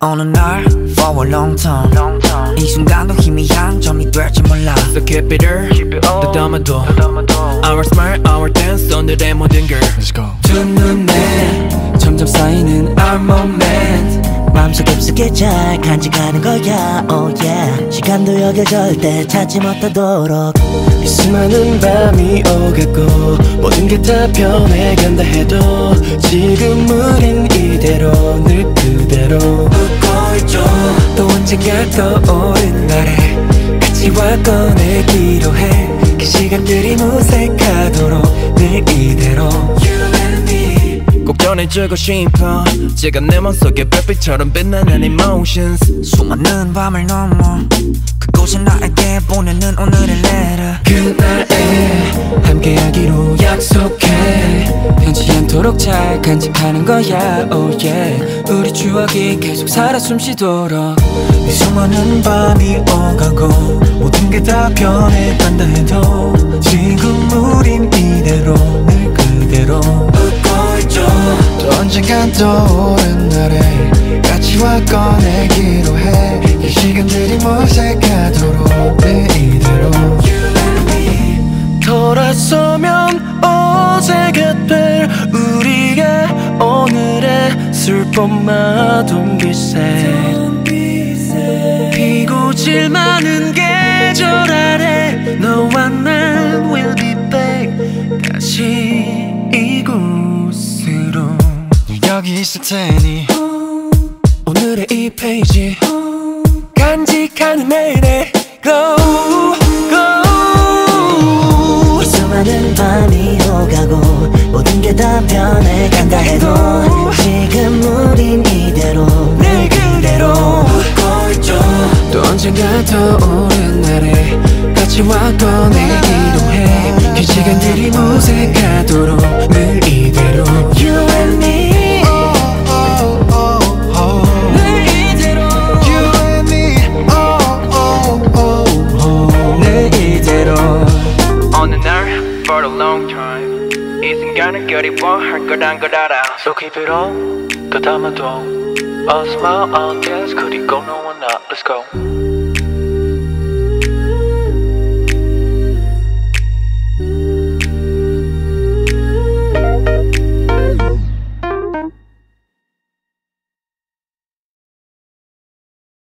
어느 날 for a long time 이 순간도 희미한 점이 될지 몰라 So keep it up 더담아도 Our smile, our dance 오늘의 모든 걸 Let's go 두 눈에 점점 쌓이는 our moment 마음속 깊숙이 잘 간직하는 거야 oh yeah 시간도 여길 절대 찾지 못하도록 이 수많은 밤이 오갔고 모든 게 다 변해간다 해도 지금 우린 이대로 늘 그대로 웃고 있죠 또 언젠가 떠오른 날에 같이 와 꺼내기로 해 그 시간들이 무색하도록 늘 이대로 꼭 전해주고 싶어 지금 내 맘속에 별빛처럼 빛나는 emotions 수많은 밤을 넘어 그곳에 나에게 보내는 오늘의 letter 그날에 함께하기로 약속해 변치 않도록 잘 간직하는 거야 oh yeah 우리 추억이 계속 살아 숨쉬도록 이 수많은 밤이 오가고 모든 게 다 변해간다 해도 지금 우린 이대로 늘 그대로 웃고 있죠 또 언젠간 떠오른 날에 같이 와 꺼내기로 해 이 시간들이 무색하도록 늘 이대로 돌아서면 어제가 될 우리가 오늘의 슬픔 마동 빛에 피고 질 많은 계절 아래 너와 난 will be back 다시 이곳으로 여기 있을 테니 오늘의 이 페이지 간직하는 내일의 glow 이 수많은 밤이 오가고 모든 게 다 변해간다 해도 지금 우린 이대로 늘 그대로 웃고 있죠 또 언젠가 떠오른 날에 같이 와 꺼내기로 해 그 시간들이 무색하도록 늘 이대로 You and me 늘 이대로 You and me 늘 이대로 어느 날 for a long time 이 순간을 그리워할 거란 걸 알아 So keep it on 더 담아도 A smile, a dance 그리고 너와 나 Let's go